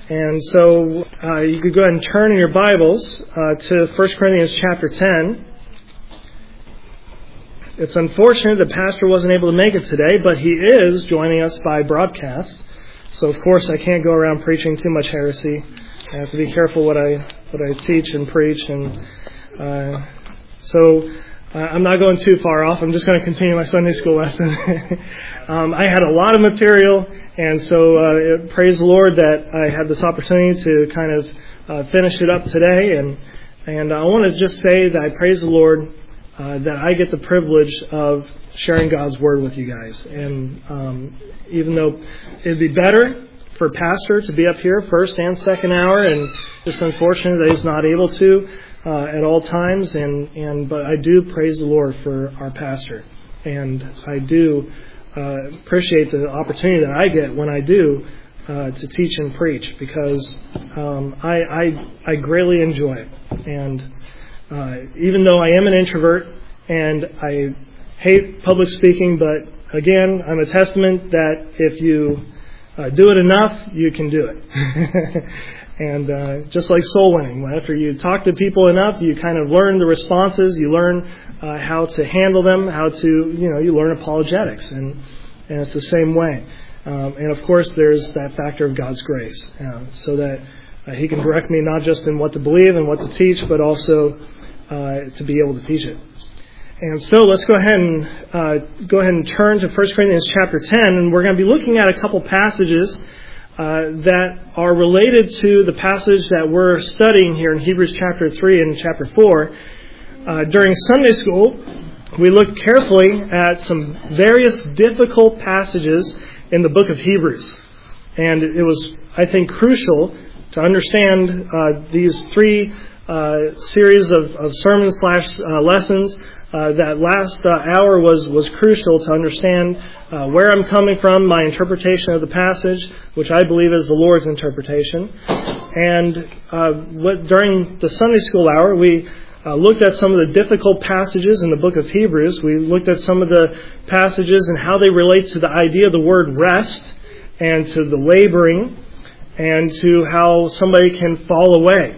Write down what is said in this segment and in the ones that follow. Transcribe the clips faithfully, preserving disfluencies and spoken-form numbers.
And so uh, you could go ahead and turn in your Bibles uh, to First Corinthians chapter ten. It's unfortunate the pastor wasn't able to make it today, but he is joining us by broadcast. So of course I can't go around preaching too much heresy. I have to be careful what I what I teach and preach, and uh, so uh, I'm not going too far off. I'm just going to continue my Sunday school lesson. um, I had a lot of material, and so uh, praise the Lord that I had this opportunity to kind of uh, finish it up today. And and I want to just say that I praise the Lord uh, that I get the privilege of sharing God's Word with you guys. And um, even though it'd be better for Pastor to be up here first and second hour, and just unfortunate that he's not able to uh, at all times. And, and but I do praise the Lord for our pastor, and I do uh, appreciate the opportunity that I get when I do uh, to teach and preach, because um, I, I I greatly enjoy it. And uh, even though I am an introvert and I hate public speaking, but again, I'm a testament that if you uh, do it enough, you can do it. And uh, just like soul winning, after you talk to people enough, you kind of learn the responses, you learn uh, how to handle them, how to, you know, you learn apologetics, and, and it's the same way. Um, and of course, there's that factor of God's grace, uh, so that uh, He can direct me not just in what to believe and what to teach, but also uh, to be able to teach it. And so let's go ahead and uh, go ahead and turn to First Corinthians chapter ten, and we're going to be looking at a couple passages uh, that are related to the passage that we're studying here in Hebrews chapter three and chapter four. Uh, during Sunday school, we looked carefully at some various difficult passages in the book of Hebrews, and it was, I think, crucial to understand uh, these three uh, series of, of sermons slash uh, lessons. Uh, that last uh, hour was, was crucial to understand uh, where I'm coming from, my interpretation of the passage, which I believe is the Lord's interpretation. And uh, what, during the Sunday school hour, we uh, looked at some of the difficult passages in the book of Hebrews. We looked at some of the passages and how they relate to the idea of the word rest, and to the laboring, and to how somebody can fall away.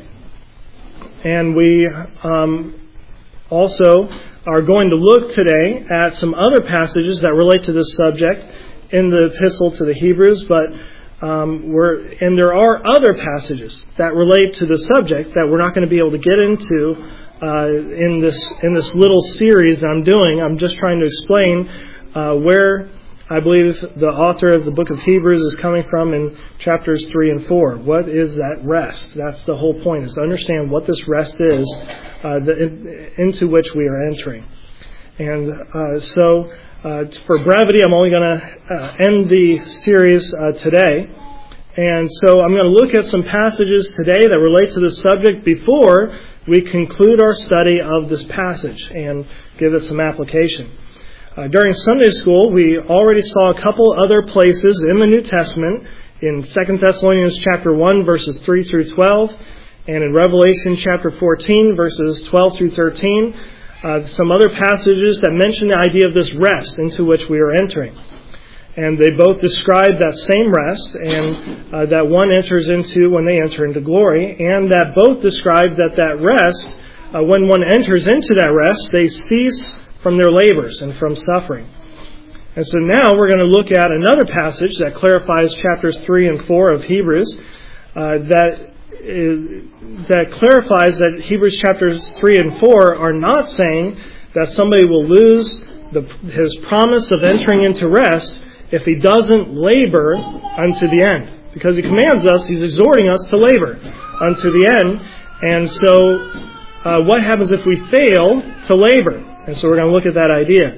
And we um, also are going to look today at some other passages that relate to this subject in the epistle to the Hebrews, but um, we're and there are other passages that relate to the subject that we're not going to be able to get into uh, in this in this little series that I'm doing. I'm just trying to explain uh, where I believe the author of the book of Hebrews is coming from in chapters three and four. What is that rest? That's the whole point, is to understand what this rest is uh, the, into which we are entering. And uh, so, uh, for brevity, I'm only going to uh, end the series uh, today. And so I'm going to look at some passages today that relate to this subject before we conclude our study of this passage and give it some application. Uh, during Sunday school, we already saw a couple other places in the New Testament, in Second Thessalonians chapter one, verses three through twelve, and in Revelation chapter fourteen, verses twelve through thirteen, uh, some other passages that mention the idea of this rest into which we are entering. And they both describe that same rest, and uh, that one enters into when they enter into glory, and that both describe that that rest, uh, when one enters into that rest, they cease from their labors and from suffering. And so now we're going to look at another passage that clarifies chapters three and four of Hebrews, uh, that is, that clarifies that Hebrews chapters three and four are not saying that somebody will lose the, his promise of entering into rest if he doesn't labor unto the end. Because he commands us, he's exhorting us to labor unto the end. And so uh, what happens if we fail to labor? And so we're going to look at that idea.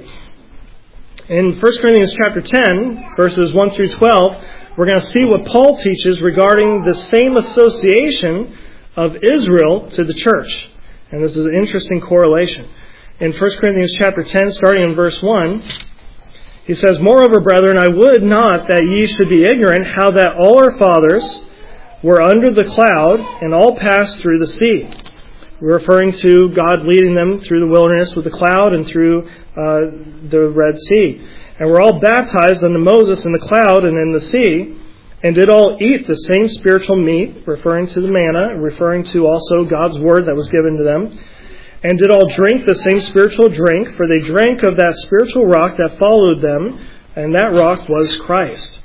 In First Corinthians chapter ten, verses one through twelve, we're going to see what Paul teaches regarding the same association of Israel to the church. And this is an interesting correlation. In First Corinthians chapter ten, starting in verse one, he says, "Moreover, brethren, I would not that ye should be ignorant how that all our fathers were under the cloud, and all passed through the sea." We're referring to God leading them through the wilderness with the cloud and through uh, the Red Sea. And we're all baptized unto Moses in the cloud and in the sea, And did all eat the same spiritual meat, referring to the manna, referring to also God's word that was given to them. And did all drink the same spiritual drink, for they drank of that spiritual rock that followed them, and that rock was Christ.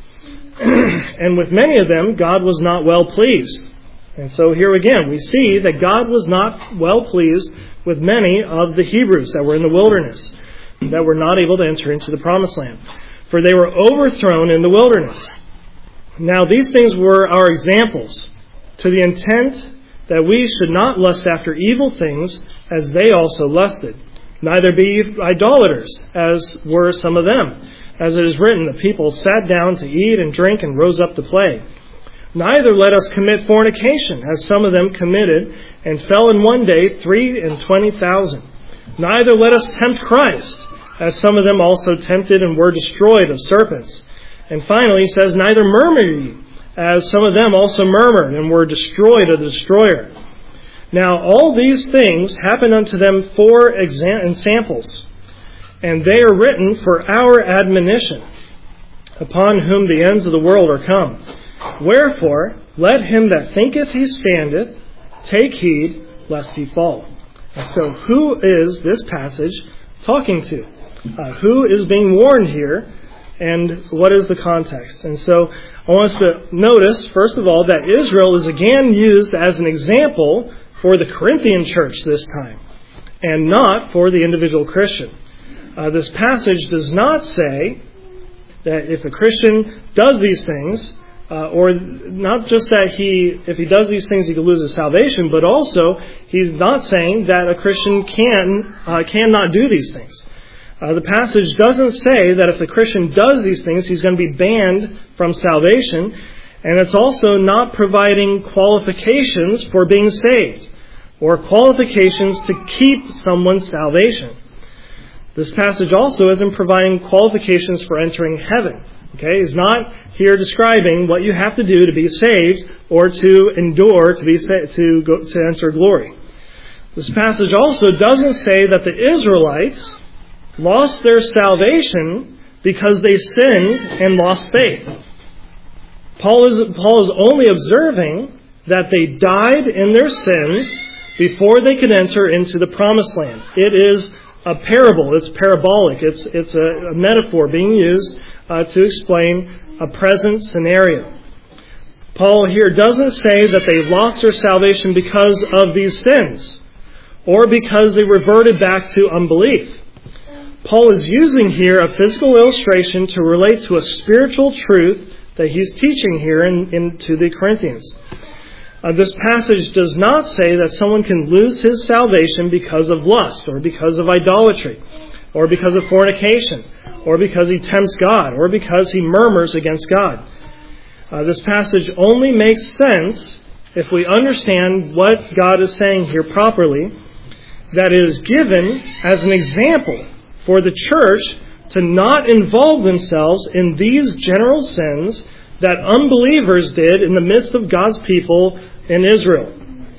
And with many of them, God was not well pleased. And so here again, we see that God was not well pleased with many of the Hebrews that were in the wilderness, that were not able to enter into the promised land. For they were overthrown in the wilderness. Now these things were our examples, to the intent that we should not lust after evil things, as they also lusted. Neither be idolaters, as were some of them. As it is written, the people sat down to eat and drink and rose up to play. Neither let us commit fornication, as some of them committed, and fell in one day three and twenty thousand. Neither let us tempt Christ, as some of them also tempted and were destroyed of serpents. And finally, he says, neither murmur ye, as some of them also murmured and were destroyed of the destroyer. Now all these things happened unto them for examples, and they are written for our admonition, upon whom the ends of the world are come. Wherefore, let him that thinketh he standeth take heed lest he fall. And so who is this passage talking to? Uh, who is being warned here? And what is the context? And so I want us to notice, first of all, that Israel is again used as an example for the Corinthian church this time, and not for the individual Christian. Uh, this passage does not say that if a Christian does these things, uh, or not just that he, if he does these things, he could lose his salvation, but also he's not saying that a Christian can uh, cannot do these things. Uh, the passage doesn't say that if the Christian does these things, he's going to be banned from salvation. And it's also not providing qualifications for being saved or qualifications to keep someone's salvation. This passage also isn't providing qualifications for entering heaven. Okay, it's not here describing what you have to do to be saved or to endure to be sa- to go to enter glory. This passage also doesn't say that the Israelites lost their salvation because they sinned and lost faith. Paul is, Paul is only observing that they died in their sins before they could enter into the promised land. It is a parable. It's parabolic. It's, it's a, a metaphor being used uh, to explain a present scenario. Paul here doesn't say that they lost their salvation because of these sins or because they reverted back to unbelief. Paul is using here a physical illustration to relate to a spiritual truth that he's teaching here in, in to the Corinthians. Uh, this passage does not say that someone can lose his salvation because of lust or because of idolatry or because of fornication or because he tempts God or because he murmurs against God. Uh, this passage only makes sense if we understand what God is saying here properly, that it is given as an example for the church to not involve themselves in these general sins that unbelievers did in the midst of God's people in Israel.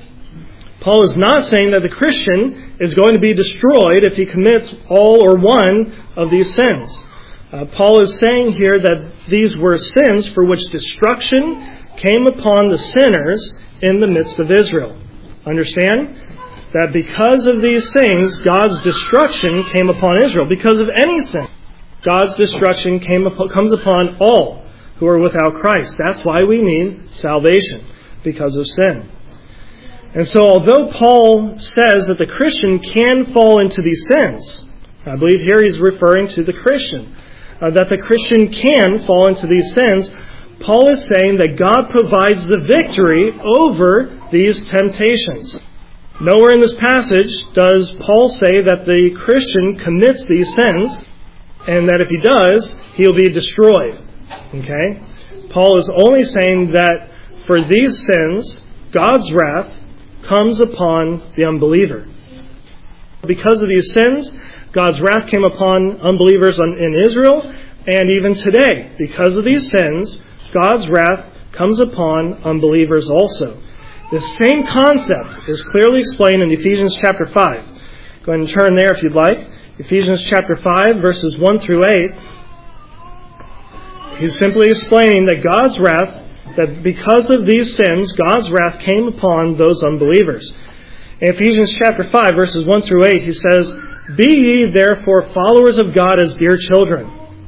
Paul is not saying that the Christian is going to be destroyed if he commits all or one of these sins. Uh, Paul is saying here that these were sins for which destruction came upon the sinners in the midst of Israel. Understand? That because of these things, God's destruction came upon Israel. Because of any sin, God's destruction came upon, comes upon all who are without Christ. That's why we need salvation, because of sin. And so although Paul says that the Christian can fall into these sins, I believe here he's referring to the Christian, uh, that the Christian can fall into these sins, Paul is saying that God provides the victory over these temptations. Nowhere in this passage does Paul say that the Christian commits these sins and that if he does, he'll be destroyed. Okay? Paul is only saying that for these sins, God's wrath comes upon the unbeliever. Because of these sins, God's wrath came upon unbelievers in Israel, and even today, because of these sins, God's wrath comes upon unbelievers also. The same concept is clearly explained in Ephesians chapter five. Go ahead and turn there if you'd like. Ephesians chapter five, verses one through eight. He's simply explaining that God's wrath that because of these sins, God's wrath came upon those unbelievers. In Ephesians chapter five, verses one through eight, he says, "Be ye therefore followers of God as dear children,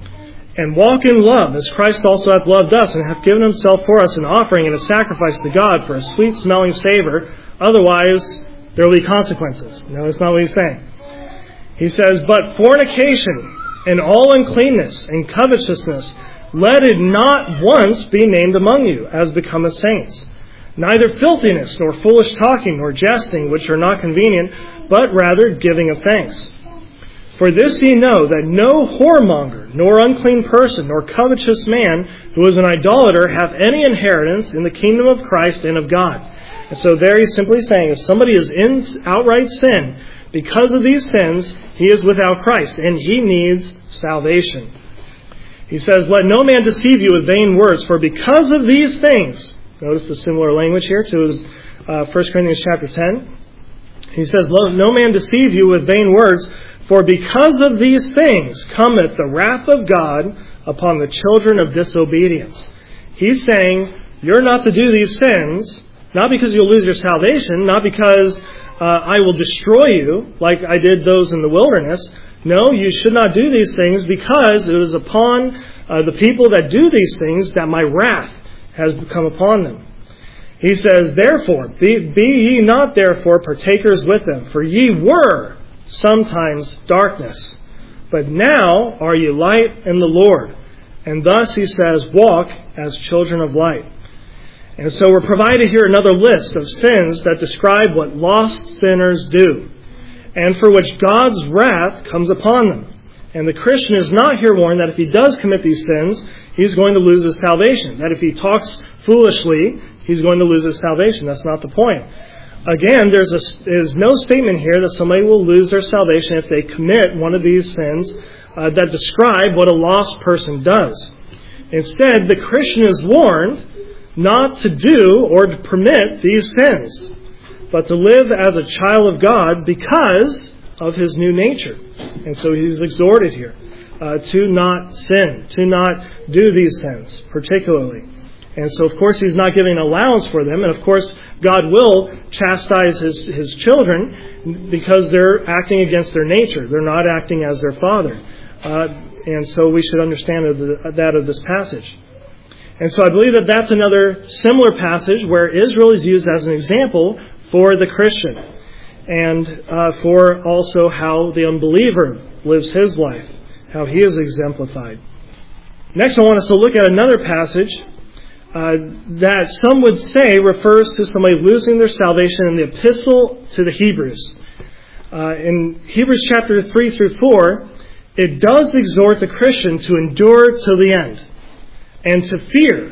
and walk in love, as Christ also hath loved us, and hath given himself for us an offering and a sacrifice to God for a sweet-smelling savor. Otherwise, there will be consequences." No, that's not what he's saying. He says, "But fornication and all uncleanness and covetousness, let it not once be named among you, as becometh saints. Neither filthiness, nor foolish talking, nor jesting, which are not convenient, but rather giving of thanks. For this ye know, that no whoremonger, nor unclean person, nor covetous man, who is an idolater, hath any inheritance in the kingdom of Christ and of God." And so there he's simply saying, if somebody is in outright sin, because of these sins, he is without Christ, and he needs salvation. He says, "Let no man deceive you with vain words, for because of these things," notice the similar language here to uh, First Corinthians chapter ten. He says, "Let no man deceive you with vain words, for because of these things cometh the wrath of God upon the children of disobedience." He's saying, you're not to do these sins, not because you'll lose your salvation, not because uh, I will destroy you like I did those in the wilderness. No, you should not do these things, because it is upon uh, the people that do these things that my wrath has come upon them. He says, "Therefore, be, be ye not therefore partakers with them, for ye were sometimes darkness, but now are ye light in the Lord." And thus, he says, walk as children of light. And so we're provided here another list of sins that describe what lost sinners do, and for which God's wrath comes upon them. And the Christian is not here warned that if he does commit these sins, he's going to lose his salvation. That if he talks foolishly, he's going to lose his salvation. That's not the point. Again, there's, a, there's no statement here that somebody will lose their salvation if they commit one of these sins uh, that describe what a lost person does. Instead, the Christian is warned not to do or to permit these sins, but to live as a child of God because of his new nature. And so he's exhorted here uh, to not sin, to not do these sins particularly. And so, of course, he's not giving allowance for them. And, of course, God will chastise his, his children because they're acting against their nature. They're not acting as their Father. Uh, and so we should understand that of this passage. And so I believe that that's another similar passage where Israel is used as an example for the Christian, and uh, for also how the unbeliever lives his life, how he is exemplified. Next, I want us to look at another passage uh, that some would say refers to somebody losing their salvation in the epistle to the Hebrews. Uh, in Hebrews chapter three through four, it does exhort the Christian to endure till the end, and to fear,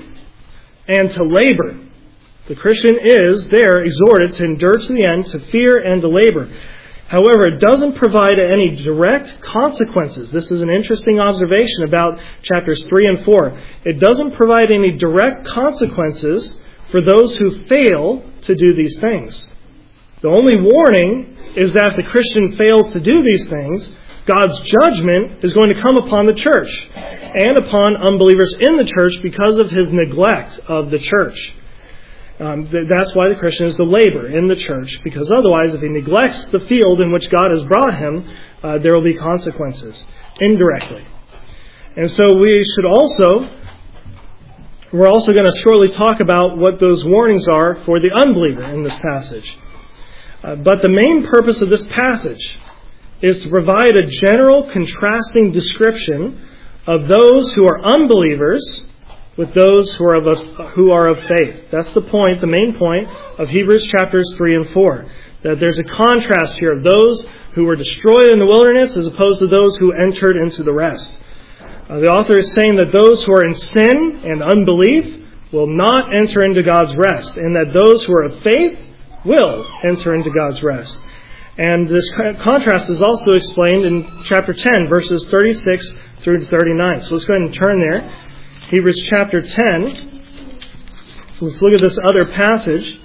and to labor. The Christian is there exhorted to endure to the end, to fear, and to labor. However, it doesn't provide any direct consequences. This is an interesting observation about chapters three and four. It doesn't provide any direct consequences for those who fail to do these things. The only warning is that if the Christian fails to do these things, God's judgment is going to come upon the church and upon unbelievers in the church because of his neglect of the church. Um, that's why the Christian is to labor in the church, because otherwise, if he neglects the field in which God has brought him, uh, there will be consequences indirectly. And so we should also, we're also going to shortly talk about what those warnings are for the unbeliever in this passage. Uh, but the main purpose of this passage is to provide a general contrasting description of those who are unbelievers with those who are of a, who are of faith. That's the point, the main point of Hebrews chapters three and four. That there's a contrast here of those who were destroyed in the wilderness as opposed to those who entered into the rest. Uh, the author is saying that those who are in sin and unbelief will not enter into God's rest, and that those who are of faith will enter into God's rest. And this contrast is also explained in chapter ten, verses thirty-six through thirty-nine. So let's go ahead and turn there. Hebrews chapter ten. Let's look at this other passage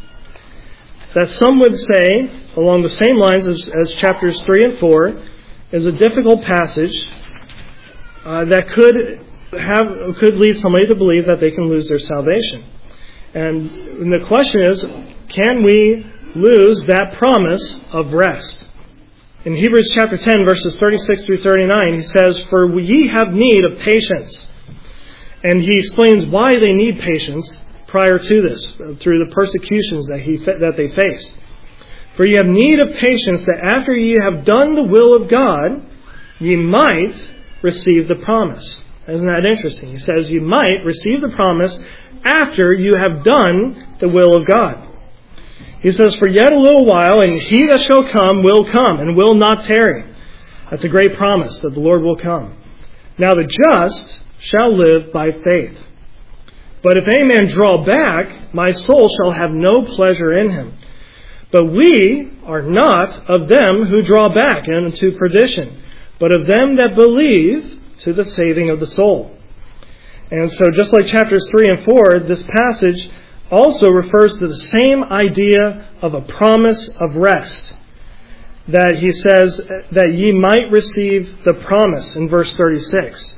that some would say, along the same lines as, as chapters three and four, is a difficult passage uh, that could have could lead somebody to believe that they can lose their salvation. And the question is, can we lose that promise of rest? In Hebrews chapter ten, verses thirty-six through thirty-nine, he says, "For ye have need of patience." And he explains why they need patience prior to this, through the persecutions that he that they faced. "For ye have need of patience, that after ye have done the will of God, ye might receive the promise." Isn't that interesting? He says, you might receive the promise after you have done the will of God. He says, "For yet a little while, and he that shall come will come, and will not tarry." That's a great promise, that the Lord will come. "Now the just shall live by faith. But if any man draw back, my soul shall have no pleasure in him. But we are not of them who draw back into perdition, but of them that believe to the saving of the soul." And so just like chapters three and four, this passage also refers to the same idea of a promise of rest. That he says that ye might receive the promise in verse thirty-six.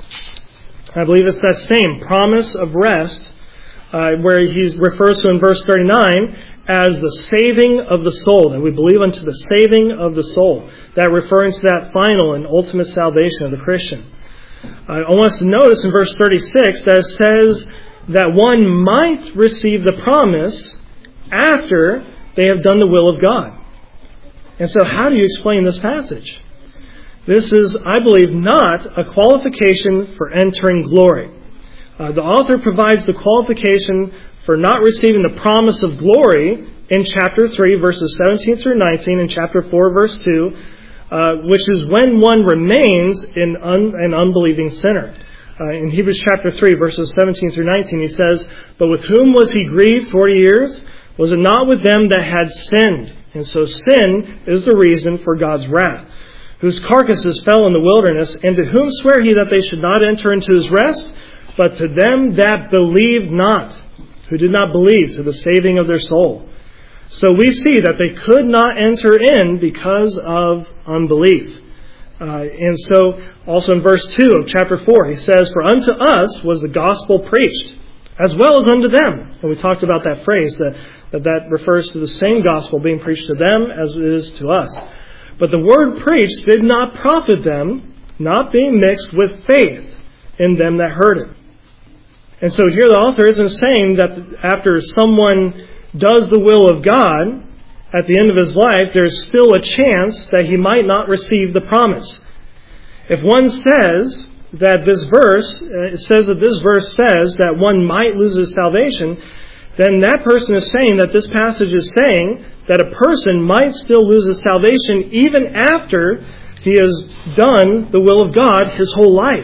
I believe it's that same promise of rest uh, where he refers to in verse thirty-nine as the saving of the soul. And we believe unto the saving of the soul. That referring to that final and ultimate salvation of the Christian. I want us to notice in verse thirty-six that it says that one might receive the promise after they have done the will of God. And so how do you explain this passage? This is, I believe, not a qualification for entering glory. Uh, the author provides the qualification for not receiving the promise of glory in chapter three, verses seventeen through nineteen, and chapter four, verse two, uh, which is when one remains in un- an unbelieving sinner. Uh, in Hebrews chapter three, verses seventeen through nineteen, he says, "But with whom was he grieved forty years? Was it not with them that had sinned? And so sin is the reason for God's wrath, whose carcasses fell in the wilderness, and to whom sware he that they should not enter into his rest? But to them that believed not, who did not believe to the saving of their soul." So we see that they could not enter in because of unbelief. Uh, and so also in verse two of chapter four, he says, "For unto us was the gospel preached, as well as unto them." And we talked about that phrase, that that, that refers to the same gospel being preached to them as it is to us. "But the word preached did not profit them, not being mixed with faith in them that heard it." And so here the author isn't saying that after someone does the will of God, at the end of his life, there's still a chance that he might not receive the promise. If one says that this verse, it says that this verse says that one might lose his salvation, then that person is saying that this passage is saying that a person might still lose his salvation even after he has done the will of God his whole life.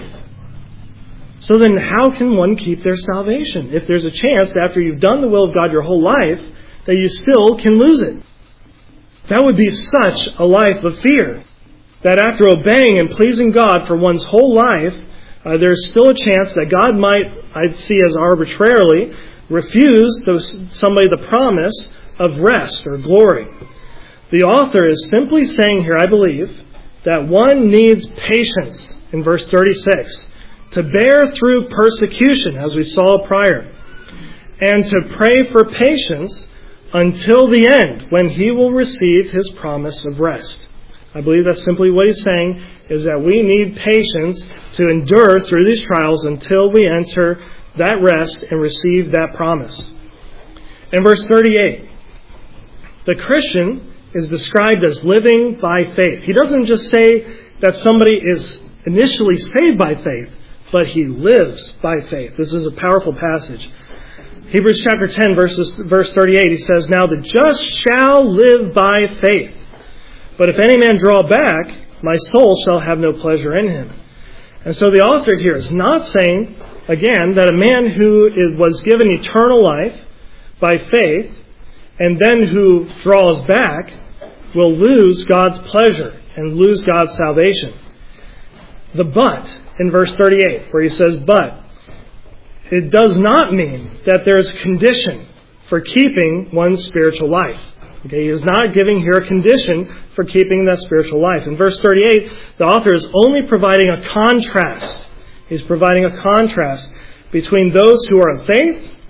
So then how can one keep their salvation? If there's a chance that after you've done the will of God your whole life, that you still can lose it. That would be such a life of fear. That after obeying and pleasing God for one's whole life, uh, there's still a chance that God might, I see as arbitrarily, refuse those, somebody the promise of rest or glory. The author is simply saying here, I believe, that one needs patience in verse thirty-six to bear through persecution, as we saw prior, and to pray for patience until the end, when he will receive his promise of rest. I believe that's simply what he's saying, is that we need patience to endure through these trials until we enter that rest and receive that promise. In verse thirty-eight, the Christian is described as living by faith. He doesn't just say that somebody is initially saved by faith, but he lives by faith. This is a powerful passage. Hebrews chapter ten, verses, verse thirty-eight, he says, "Now the just shall live by faith. But if any man draw back, my soul shall have no pleasure in him." And so the author here is not saying, again, that a man who is, was given eternal life by faith, and then who draws back, will lose God's pleasure and lose God's salvation. The but in verse thirty-eight, where he says, "But," it does not mean that there's a condition for keeping one's spiritual life. Okay, he is not giving here a condition for keeping that spiritual life. In verse thirty-eight, the author is only providing a contrast. He's providing a contrast between those who are of faith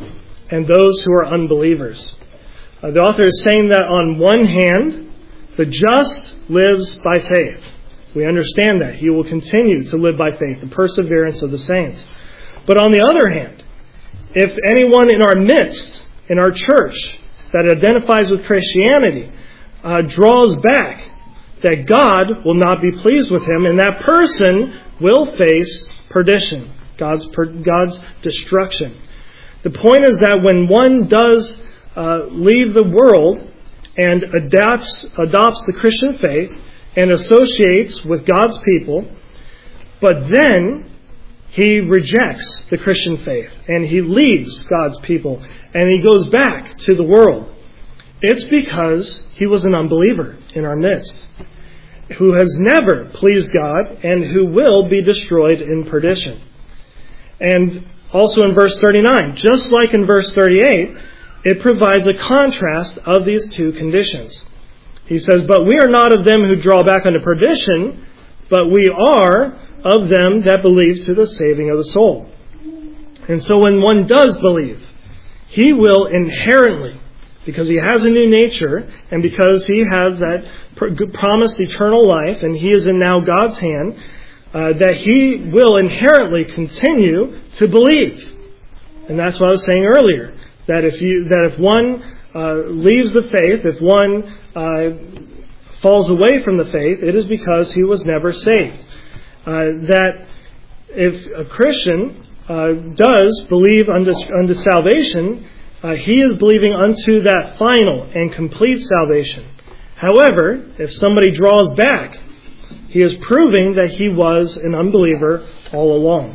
and those who are unbelievers. Uh, the author is saying that on one hand, the just lives by faith. We understand that. He will continue to live by faith, the perseverance of the saints. But on the other hand, if anyone in our midst, in our church, that identifies with Christianity, uh, draws back, that God will not be pleased with him, and that person will face perdition, God's God's destruction. The point is that when one does uh, leave the world and adapts, adopts the Christian faith and associates with God's people, but then he rejects the Christian faith and he leaves God's people and he goes back to the world, it's because he was an unbeliever in our midst, who has never pleased God and who will be destroyed in perdition. And also in verse thirty-nine, just like in verse thirty-eight, it provides a contrast of these two conditions. He says, "But we are not of them who draw back unto perdition, but we are of them that believe to the saving of the soul." And so when one does believe, he will inherently, because he has a new nature, and because he has that promised eternal life, and he is in now God's hand, uh, that he will inherently continue to believe. And that's what I was saying earlier, that if you that if one uh, leaves the faith, if one uh, falls away from the faith, it is because he was never saved. Uh, that if a Christian uh, does believe unto, unto salvation, Uh, he is believing unto that final and complete salvation. However, if somebody draws back, he is proving that he was an unbeliever all along.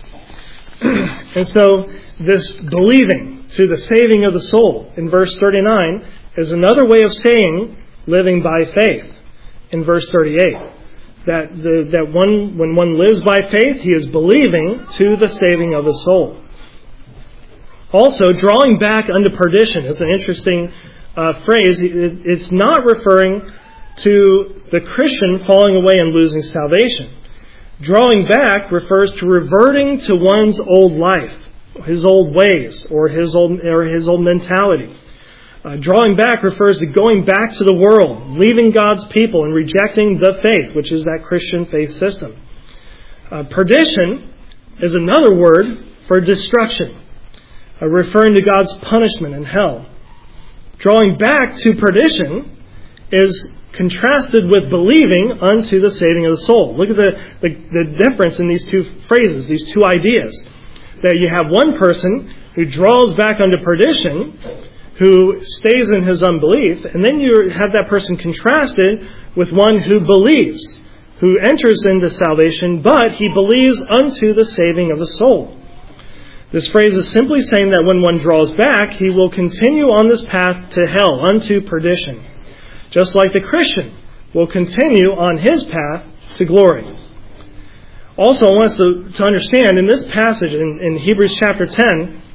And so this believing to the saving of the soul in verse thirty-nine is another way of saying living by faith in verse thirty-eight. That, the, that one, when one lives by faith, he is believing to the saving of the soul. Also, drawing back unto perdition is an interesting uh, phrase. It, it's not referring to the Christian falling away and losing salvation. Drawing back refers to reverting to one's old life, his old ways, or his old or his old mentality. Uh, drawing back refers to going back to the world, leaving God's people, and rejecting the faith, which is that Christian faith system. Uh, perdition is another word for destruction, Uh, referring to God's punishment in hell. Drawing back to perdition is contrasted with believing unto the saving of the soul. Look at the, the, the difference in these two phrases, these two ideas. That you have one person who draws back unto perdition, who stays in his unbelief, and then you have that person contrasted with one who believes, who enters into salvation, but he believes unto the saving of the soul. This phrase is simply saying that when one draws back, he will continue on this path to hell, unto perdition. Just like the Christian will continue on his path to glory. Also, I want us to, to understand, in this passage, in, in Hebrews chapter ten,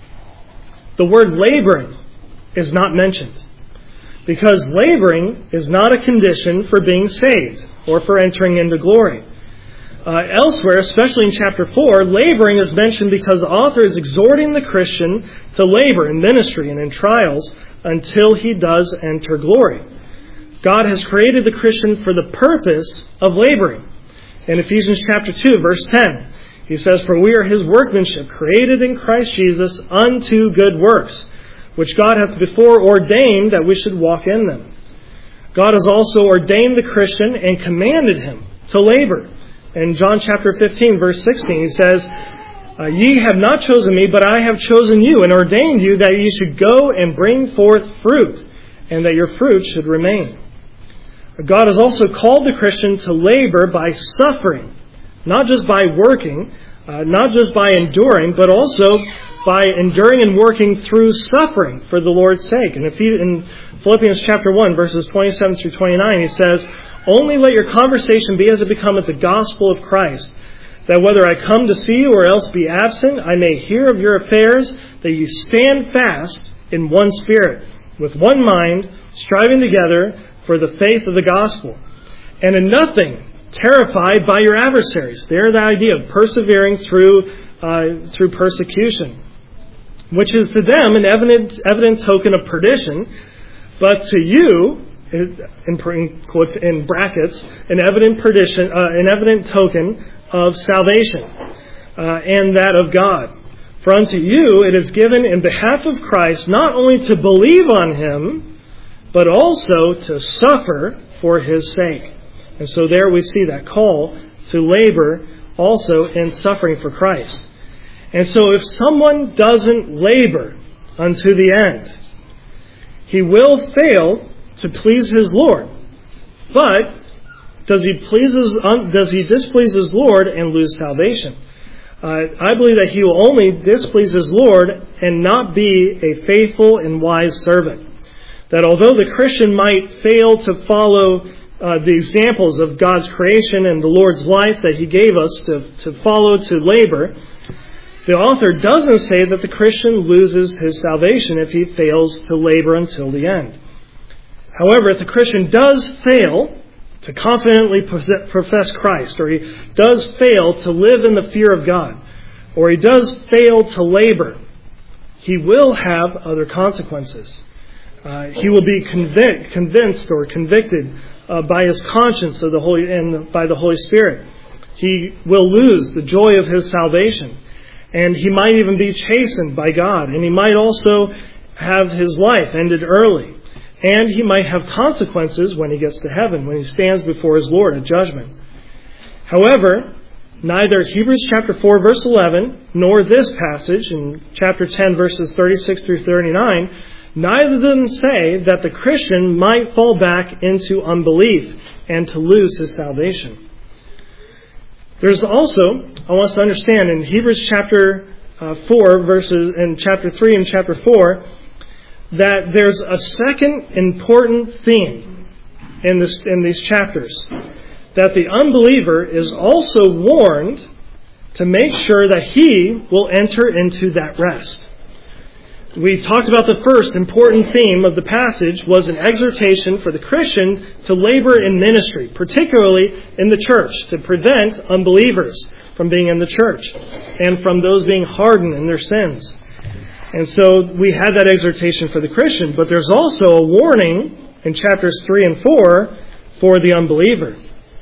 the word laboring is not mentioned. Because laboring is not a condition for being saved, or for entering into glory. Uh, elsewhere, especially in chapter four, laboring is mentioned because the author is exhorting the Christian to labor in ministry and in trials until he does enter glory. God has created the Christian for the purpose of laboring. In Ephesians chapter two, verse ten, he says, "For we are his workmanship, created in Christ Jesus unto good works, which God hath before ordained that we should walk in them." God has also ordained the Christian and commanded him to labor. In John chapter fifteen, verse sixteen, he says, "Ye have not chosen me, but I have chosen you and ordained you that ye should go and bring forth fruit, and that your fruit should remain." God has also called the Christian to labor by suffering, not just by working, uh, not just by enduring, but also by enduring and working through suffering for the Lord's sake. And in Philippians chapter one, verses twenty-seven through twenty-nine, he says, "Only let your conversation be as it becometh the gospel of Christ, that whether I come to see you or else be absent, I may hear of your affairs, that you stand fast in one spirit, with one mind, striving together for the faith of the gospel, and in nothing terrified by your adversaries." There, the idea of persevering through uh, through persecution. which is to them an evident, evident token of perdition, but to you, in, in, quotes, in brackets, an evident perdition, uh, an evident token of salvation, uh, and that of God. For unto you it is given in behalf of Christ not only to believe on Him, but also to suffer for His sake. And so there we see that call to labor also in suffering for Christ. And so if someone doesn't labor unto the end, he will fail to please his Lord. But does he pleases, does he displease his Lord and lose salvation? Uh, I believe that he will only displease his Lord and not be a faithful and wise servant. That although the Christian might fail to follow uh, the examples of God's creation and the Lord's life that He gave us to, to follow, to labor, the author doesn't say that the Christian loses his salvation if he fails to labor until the end. However, if the Christian does fail to confidently profess Christ, or he does fail to live in the fear of God, or he does fail to labor, he will have other consequences. Uh, he will be convic- convinced or convicted uh, by his conscience of the Holy and by the Holy Spirit. He will lose the joy of his salvation. And he might even be chastened by God. And he might also have his life ended early. And he might have consequences when he gets to heaven, when he stands before his Lord at judgment. However, neither Hebrews chapter four, verse eleven, nor this passage in chapter ten, verses thirty-six through thirty-nine, neither of them say that the Christian might fall back into unbelief and to lose his salvation. There's also, I want us to understand, in Hebrews chapter uh, four, verses, in chapter three and chapter four, that there's a second important theme in this in these chapters. That the unbeliever is also warned to make sure that he will enter into that rest. We talked about the first important theme of the passage was an exhortation for the Christian to labor in ministry, particularly in the church, to prevent unbelievers from being in the church and from those being hardened in their sins. And so we had that exhortation for the Christian, but there's also a warning in chapters three and four for the unbeliever.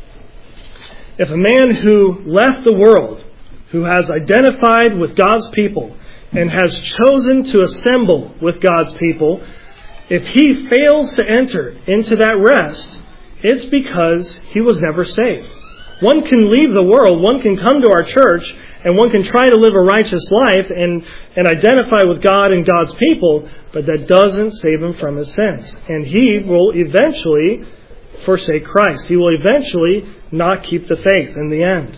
If a man who left the world, who has identified with God's people, and has chosen to assemble with God's people, if he fails to enter into that rest, it's because he was never saved. One can leave the world, one can come to our church, and one can try to live a righteous life and, and identify with God and God's people, but that doesn't save him from his sins. And he will eventually forsake Christ. He will eventually not keep the faith in the end.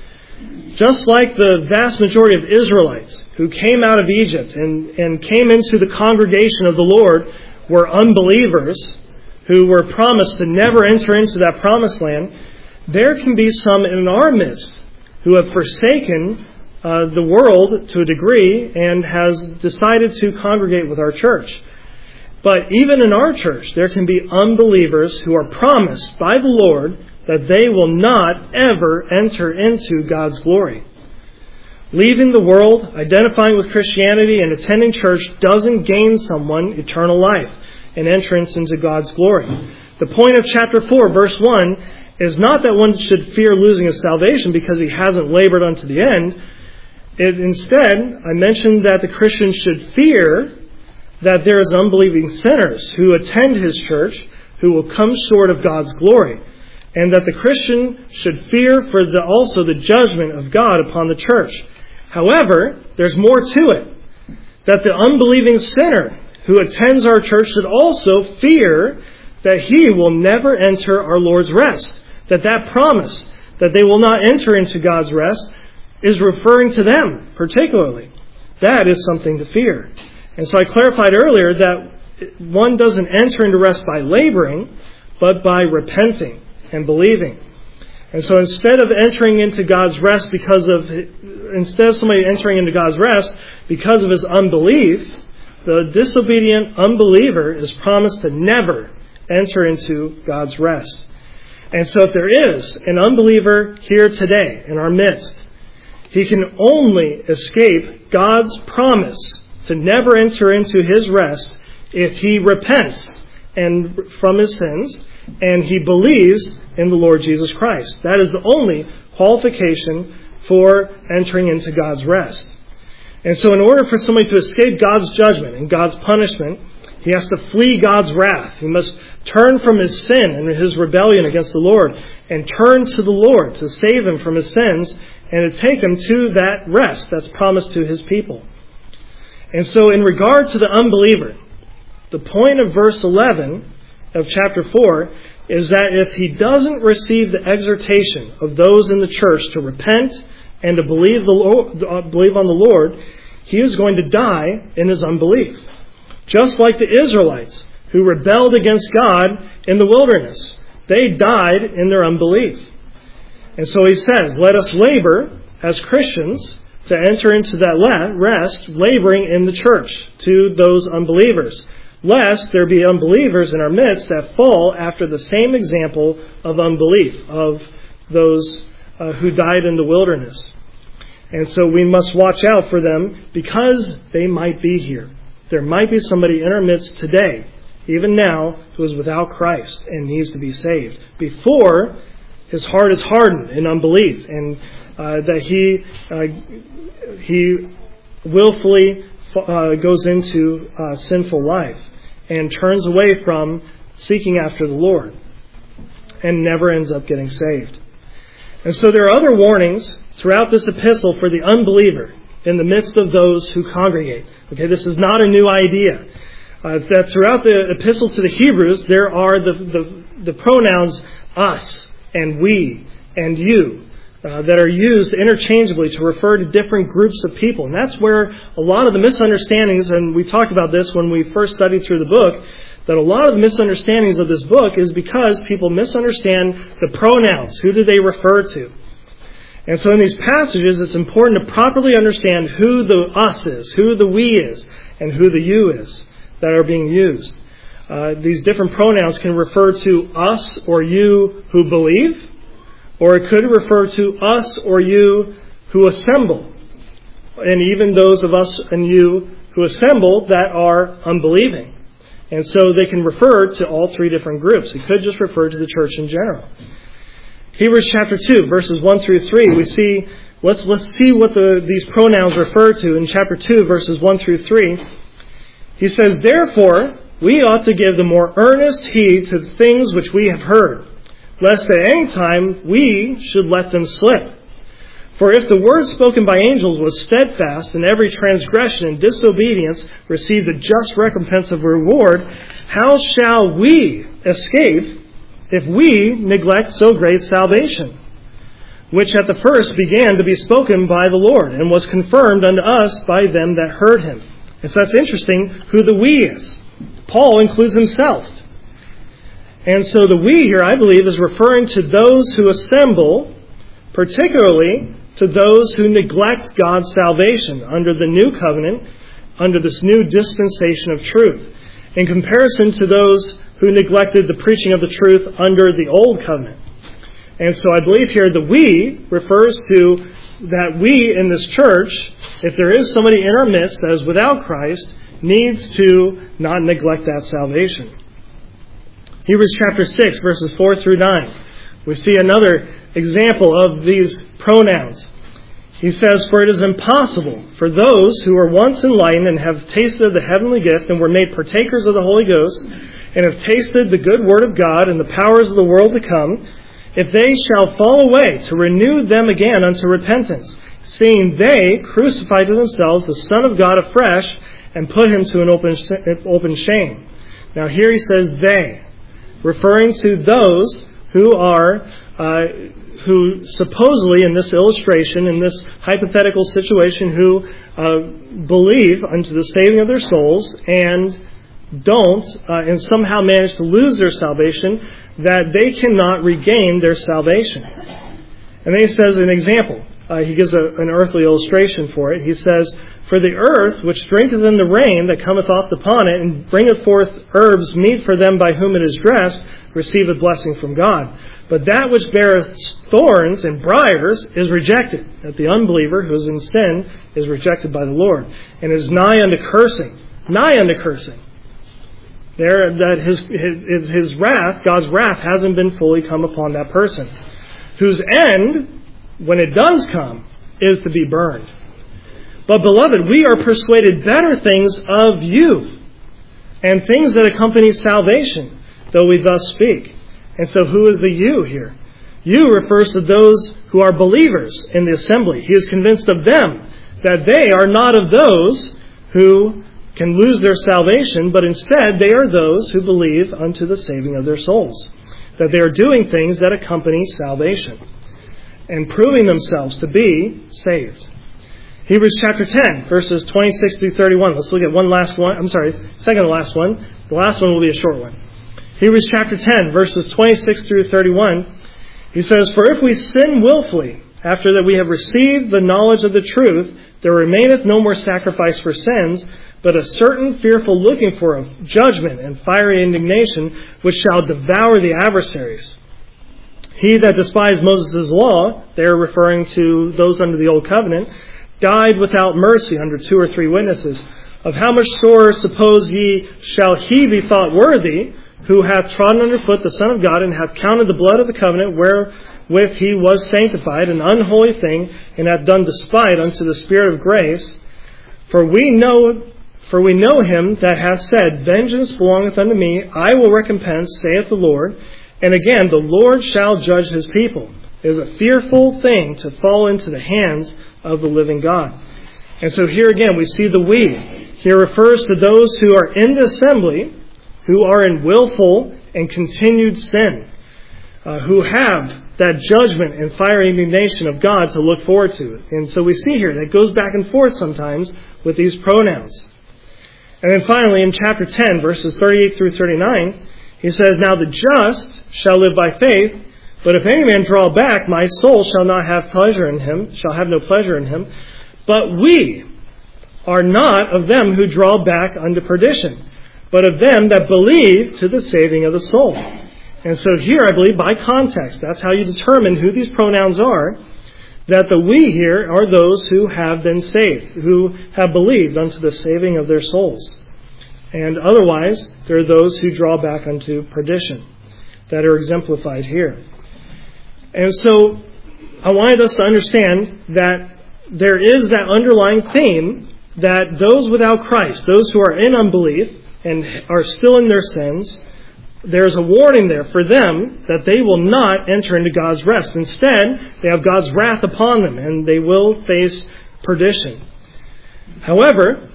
Just like the vast majority of Israelites who came out of Egypt and, and came into the congregation of the Lord were unbelievers who were promised to never enter into that promised land, there can be some in our midst who have forsaken uh, the world to a degree and has decided to congregate with our church. But even in our church, there can be unbelievers who are promised by the Lord that they will not ever enter into God's glory. Leaving the world, identifying with Christianity, and attending church doesn't gain someone eternal life and entrance into God's glory. The point of chapter four, verse one, is not that one should fear losing his salvation because he hasn't labored unto the end. It, instead, I mentioned that the Christian should fear that there is unbelieving sinners who attend his church who will come short of God's glory. And that the Christian should fear for the, also the judgment of God upon the church. However, there's more to it. That the unbelieving sinner who attends our church should also fear that he will never enter our Lord's rest. That that promise that they will not enter into God's rest is referring to them particularly. That is something to fear. And so I clarified earlier that one doesn't enter into rest by laboring, but by repenting and believing. And so instead of entering into God's rest because of, instead of somebody entering into God's rest because of his unbelief, the disobedient unbeliever is promised to never enter into God's rest. And so if there is an unbeliever here today in our midst, he can only escape God's promise to never enter into his rest if he repents and from his sins and he believes in the Lord Jesus Christ. That is the only qualification for entering into God's rest. And so in order for somebody to escape God's judgment and God's punishment, he has to flee God's wrath. He must turn from his sin and his rebellion against the Lord and turn to the Lord to save him from his sins and to take him to that rest that's promised to his people. And so in regard to the unbeliever, the point of verse eleven of chapter four is that if he doesn't receive the exhortation of those in the church to repent and to believe the Lord, uh, believe on the Lord, he is going to die in his unbelief. Just like the Israelites who rebelled against God in the wilderness. They died in their unbelief. And so he says, let us labor as Christians to enter into that rest, laboring in the church to those unbelievers, lest there be unbelievers in our midst that fall after the same example of unbelief of those uh, who died in the wilderness. And so we must watch out for them because they might be here. There might be somebody in our midst today, even now, who is without Christ and needs to be saved before his heart is hardened in unbelief and uh, that he uh, he willfully uh, goes into uh, sinful life and turns away from seeking after the Lord and never ends up getting saved. And so there are other warnings throughout this epistle for the unbeliever in the midst of those who congregate. Okay, this is not a new idea. Uh, that throughout the epistle to the Hebrews, there are the, the, the pronouns us and we and you uh, that are used interchangeably to refer to different groups of people. And that's where a lot of the misunderstandings, and we talked about this when we first studied through the book, that a lot of the misunderstandings of this book is because people misunderstand the pronouns. Who do they refer to? And so in these passages, it's important to properly understand who the us is, who the we is, and who the you is that are being used. Uh, these different pronouns can refer to us or you who believe, or it could refer to us or you who assemble, and even those of us and you who assemble that are unbelieving. And so they can refer to all three different groups. It could just refer to the church in general. Hebrews chapter two, verses one through three, we see, let's let's see what the, these pronouns refer to in chapter two, verses one through three. He says, therefore, we ought to give the more earnest heed to the things which we have heard, lest at any time we should let them slip. For if the word spoken by angels was steadfast, and every transgression and disobedience received a just recompense of reward, how shall we escape if we neglect so great salvation, which at the first began to be spoken by the Lord, and was confirmed unto us by them that heard him? And so that's interesting who the we is. Paul includes himself. And so the we here, I believe, is referring to those who assemble, particularly to those who neglect God's salvation under the new covenant, under this new dispensation of truth, in comparison to those who neglected the preaching of the truth under the old covenant. And so I believe here the we refers to that we in this church, if there is somebody in our midst that is without Christ, needs to not neglect that salvation. Hebrews chapter six, verses four through nine. We see another example of these pronouns. He says, for it is impossible for those who were once enlightened and have tasted the heavenly gift and were made partakers of the Holy Ghost and have tasted the good word of God and the powers of the world to come, if they shall fall away, to renew them again unto repentance, seeing they crucify to themselves the Son of God afresh and put him to an open open shame. Now here he says they, referring to those who are, uh, who supposedly in this illustration, in this hypothetical situation, who uh, believe unto the saving of their souls and don't, uh, and somehow manage to lose their salvation, that they cannot regain their salvation. And then he says an example. uh, he gives a, an earthly illustration for it. He says, "For the earth, which drinketh in the rain that cometh oft upon it, and bringeth forth herbs meet for them by whom it is dressed, receiveth blessing from God. But that which beareth thorns and briars is rejected." That the unbeliever who is in sin is rejected by the Lord, and is nigh unto cursing. Nigh unto cursing. There, that his, his his wrath, God's wrath, hasn't been fully come upon that person, whose end, when it does come, is to be burned. But beloved, we are persuaded better things of you, and things that accompany salvation, though we thus speak. And so who is the you here? You refers to those who are believers in the assembly. He is convinced of them that they are not of those who can lose their salvation, but instead they are those who believe unto the saving of their souls. That they are doing things that accompany salvation and proving themselves to be saved. Hebrews chapter ten, verses twenty-six through thirty-one. Let's look at one last one. I'm sorry, second to last one. The last one will be a short one. Hebrews chapter ten, verses twenty-six through thirty-one. He says, "For if we sin willfully, after that we have received the knowledge of the truth, there remaineth no more sacrifice for sins, but a certain fearful looking for of judgment and fiery indignation, which shall devour the adversaries. He that despised Moses' law," they are referring to those under the old covenant, "died without mercy under two or three witnesses. Of how much sorer suppose ye shall he be thought worthy, who hath trodden under foot the Son of God, and hath counted the blood of the covenant wherewith he was sanctified an unholy thing, and hath done despite unto the Spirit of grace? For we know, for we know him that hath said, Vengeance belongeth unto me, I will recompense, saith the Lord. And again, the Lord shall judge his people. It is a fearful thing to fall into the hands of the living God." And so here again we see the we. Here refers to those who are in the assembly, who are in willful and continued sin, uh, who have that judgment and fiery indignation of God to look forward to. And so we see here that goes back and forth sometimes with these pronouns. And then finally in chapter ten, verses thirty-eight through thirty-nine, he says, "Now the just shall live by faith, but if any man draw back, my soul shall not have pleasure in him, shall have no pleasure in him. But we are not of them who draw back unto perdition, but of them that believe to the saving of the soul." And so here, I believe, by context, that's how you determine who these pronouns are, that the we here are those who have been saved, who have believed unto the saving of their souls. And otherwise, there are those who draw back unto perdition, that are exemplified here. And so I wanted us to understand that there is that underlying theme that those without Christ, those who are in unbelief and are still in their sins, there's a warning there for them that they will not enter into God's rest. Instead, they have God's wrath upon them and they will face perdition. However,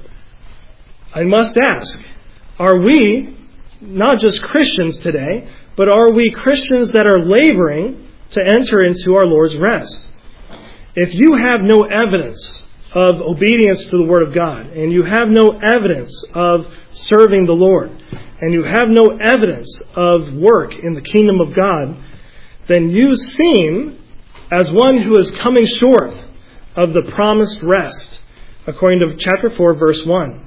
I must ask, are we not just Christians today, but are we Christians that are laboring to enter into our Lord's rest? If you have no evidence of obedience to the Word of God, and you have no evidence of serving the Lord, and you have no evidence of work in the kingdom of God, then you seem as one who is coming short of the promised rest, according to chapter four, verse one.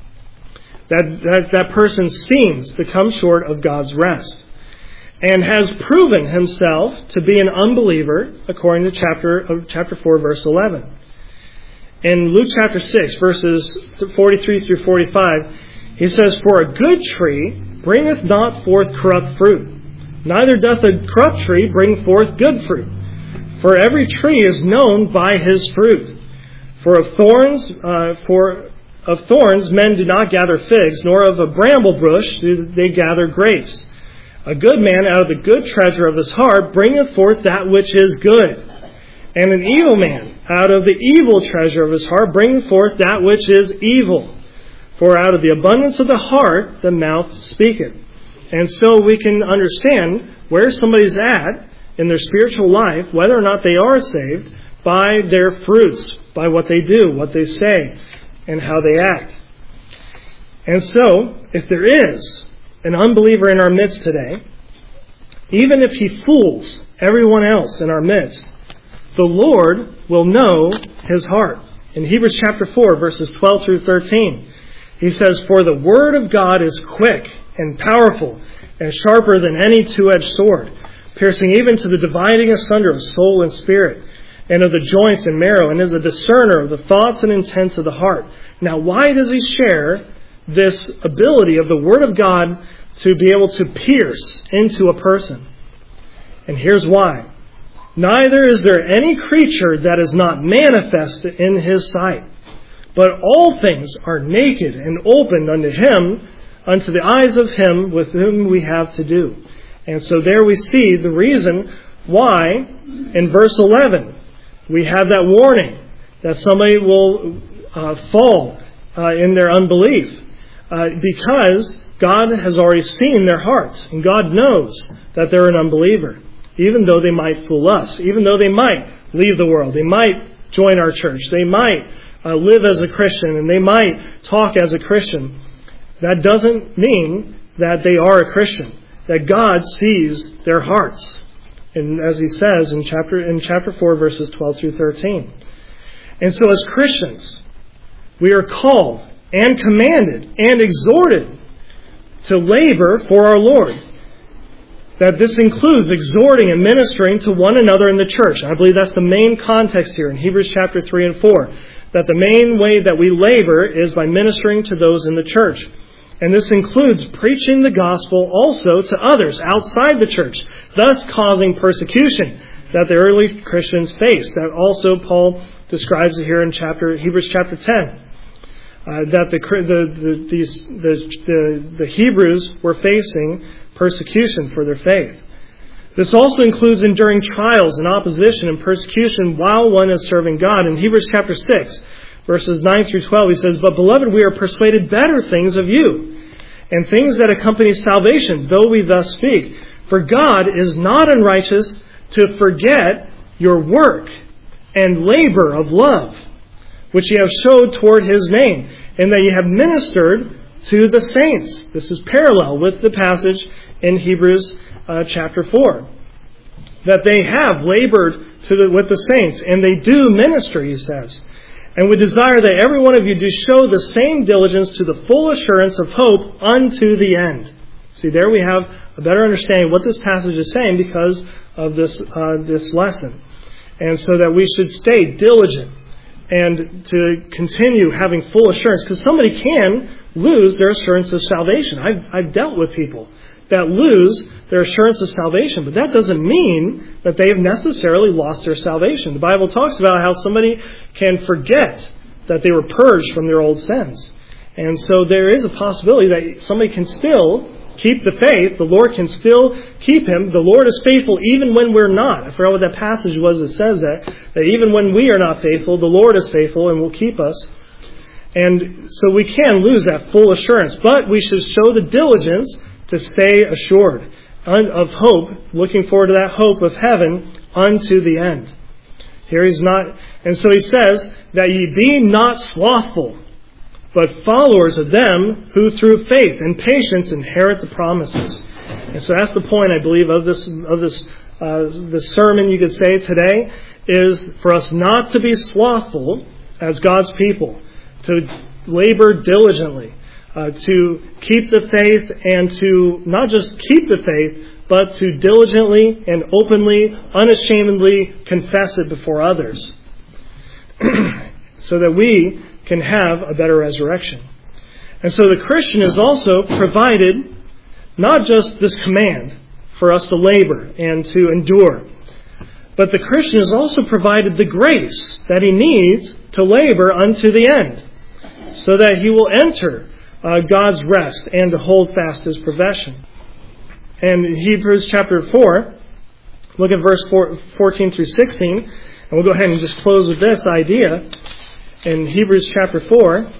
That, that, that person seems to come short of God's rest, and has proven himself to be an unbeliever, according to chapter chapter four, verse eleven. In Luke chapter six, verses forty-three through forty-five, he says, "For a good tree bringeth not forth corrupt fruit, neither doth a corrupt tree bring forth good fruit. For every tree is known by his fruit. For of thorns, uh, for of thorns men do not gather figs, nor of a bramble bush do they gather grapes. A good man out of the good treasure of his heart bringeth forth that which is good. And an evil man out of the evil treasure of his heart bringeth forth that which is evil. For out of the abundance of the heart the mouth speaketh." And so we can understand where somebody's at in their spiritual life, whether or not they are saved, by their fruits, by what they do, what they say, and how they act. And so, if there is an unbeliever in our midst today, even if he fools everyone else in our midst, the Lord will know his heart. In Hebrews chapter four, verses twelve through thirteen, he says, "For the word of God is quick and powerful and sharper than any two-edged sword, piercing even to the dividing asunder of soul and spirit, and of the joints and marrow, and is a discerner of the thoughts and intents of the heart." Now, why does he share this ability of the Word of God to be able to pierce into a person? And here's why. "Neither is there any creature that is not manifest in his sight, but all things are naked and opened unto him, unto the eyes of him with whom we have to do." And so there we see the reason why in verse eleven we have that warning that somebody will uh, fall uh, in their unbelief uh, because God has already seen their hearts, and God knows that they're an unbeliever, even though they might fool us, even though they might leave the world, they might join our church, they might uh, live as a Christian, and they might talk as a Christian. That doesn't mean that they are a Christian, that God sees their hearts. And as he says in chapter in chapter four, verses twelve through thirteen. And so as Christians, we are called and commanded and exhorted to labor for our Lord. That this includes exhorting and ministering to one another in the church. I believe that's the main context here in Hebrews chapter three and four. That the main way that we labor is by ministering to those in the church. And this includes preaching the gospel also to others outside the church, thus causing persecution that the early Christians faced. That also Paul describes it here in chapter Hebrews chapter ten. Uh, that the the the, these, the the the Hebrews were facing persecution for their faith. This also includes enduring trials and opposition and persecution while one is serving God. In Hebrews chapter six, verses nine through twelve, he says, "But beloved, we are persuaded better things of you, and things that accompany salvation, though we thus speak. For God is not unrighteous to forget your work and labor of love, which ye have showed toward his name, and that ye have ministered to the saints." This is parallel with the passage in Hebrews uh, chapter four. That they have labored to the, with the saints, and they do minister, he says. "And we desire that every one of you do show the same diligence to the full assurance of hope unto the end." See, there we have a better understanding of what this passage is saying because of this uh, this lesson. And so that we should stay diligent and to continue having full assurance, because somebody can lose their assurance of salvation. I've, I've dealt with people that lose their assurance of salvation, but that doesn't mean that they have necessarily lost their salvation. The Bible talks about how somebody can forget that they were purged from their old sins. And so there is a possibility that somebody can still keep the faith. The Lord can still keep him. The Lord is faithful even when we're not. I forgot what that passage was that says that. That even when we are not faithful, the Lord is faithful and will keep us. And so we can lose that full assurance. But we should show the diligence to stay assured of hope, looking forward to that hope of heaven unto the end. Here he's not, and so he says that ye be not slothful, but followers of them who through faith and patience inherit the promises. And so that's the point, I believe, of this of this uh, this sermon, you could say today, is for us not to be slothful as God's people, to labor diligently, uh, to keep the faith, and to not just keep the faith, but to diligently and openly, unashamedly confess it before others, so that we can have a better resurrection. And so the Christian is also provided not just this command for us to labor and to endure, but the Christian is also provided the grace that he needs to labor unto the end, so that he will enter uh, God's rest and to hold fast his profession. And in Hebrews chapter four, look at verse fourteen through sixteen, and we'll go ahead and just close with this idea. In Hebrews chapter four,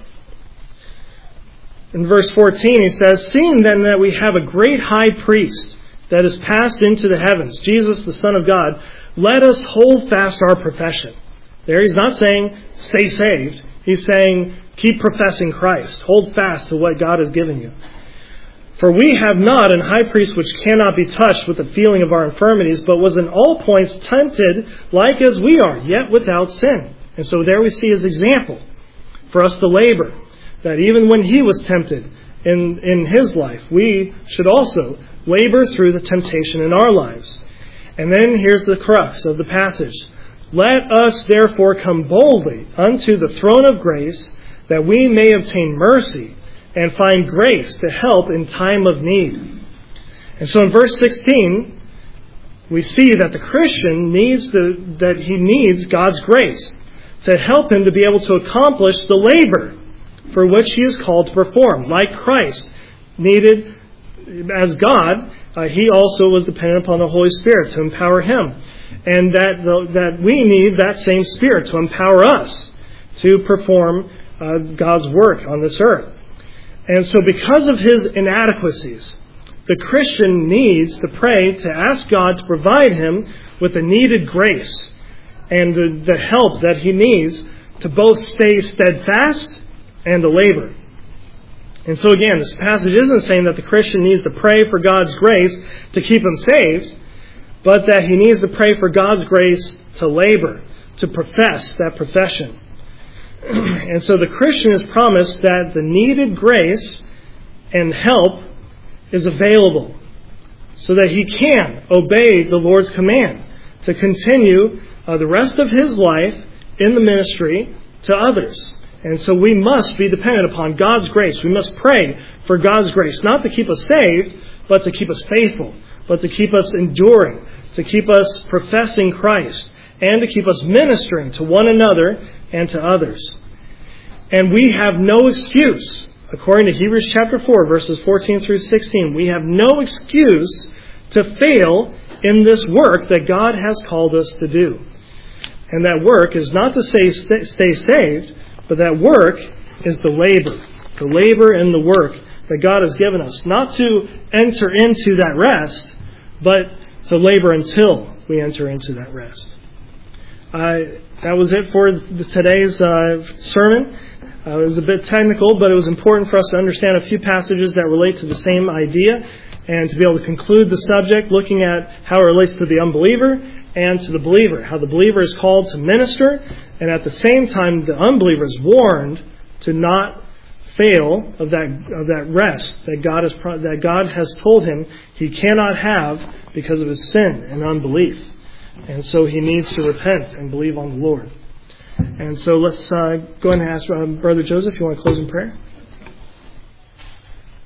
in verse fourteen, he says, "Seeing then that we have a great high priest that is passed into the heavens, Jesus the Son of God, let us hold fast our profession." There he's not saying stay saved. He's saying keep professing Christ. Hold fast to what God has given you. For we have not an high priest which cannot be touched with the feeling of our infirmities, but was in all points tempted like as we are, yet without sin. And so there we see his example for us to labor, that even when he was tempted in, in his life, we should also labor through the temptation in our lives. And then here's the crux of the passage. Let us therefore come boldly unto the throne of grace, that we may obtain mercy and find grace to help in time of need. And so in verse sixteen, we see that the Christian needs the, that he needs God's grace to help him to be able to accomplish the labor for which he is called to perform. Like Christ needed, as God, uh, he also was dependent upon the Holy Spirit to empower him. And that the, that we need that same Spirit to empower us to perform uh, God's work on this earth. And so because of his inadequacies, the Christian needs to pray to ask God to provide him with the needed grace and the, the help that he needs to both stay steadfast and to labor. And so again, this passage isn't saying that the Christian needs to pray for God's grace to keep him saved, but that he needs to pray for God's grace to labor, to profess that profession. And so the Christian is promised that the needed grace and help is available so that he can obey the Lord's command to continue uh, the rest of his life in the ministry to others. And so we must be dependent upon God's grace. We must pray for God's grace, not to keep us saved, but to keep us faithful, but to keep us enduring, to keep us professing Christ, and to keep us ministering to one another and to others. And we have no excuse. According to Hebrews chapter four, verses fourteen through sixteen, we have no excuse to fail in this work that God has called us to do. And that work is not to say stay saved, but that work is the labor. The labor and the work that God has given us. Not to enter into that rest, but to labor until we enter into that rest. Uh, that was it for today's uh, sermon. Uh, it was a bit technical, but it was important for us to understand a few passages that relate to the same idea and to be able to conclude the subject looking at how it relates to the unbeliever and to the believer. How the believer is called to minister, and at the same time the unbeliever is warned to not fail of that of that rest that God has that God has told him he cannot have because of his sin and unbelief. And so he needs to repent and believe on the Lord. And so let's uh, go ahead and ask uh, Brother Joseph, if you want to close in prayer.